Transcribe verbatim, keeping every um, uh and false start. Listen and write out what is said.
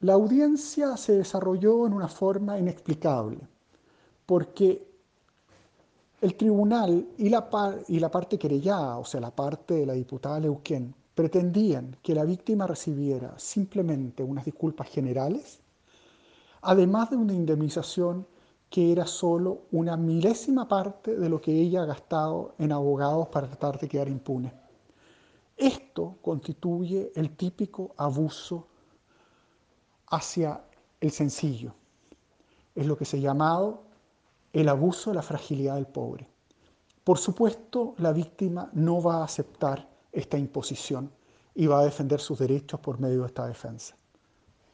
La audiencia se desarrolló en una forma inexplicable, porque el tribunal y la, par- y la parte querellada, o sea, la parte de la diputada Leuquén, pretendían que la víctima recibiera simplemente unas disculpas generales, además de una indemnización que era solo una milésima parte de lo que ella ha gastado en abogados para tratar de quedar impune. Esto constituye el típico abuso hacia el sencillo. Es lo que se ha llamado el abuso de la fragilidad del pobre. Por supuesto, la víctima no va a aceptar esta imposición y va a defender sus derechos por medio de esta defensa.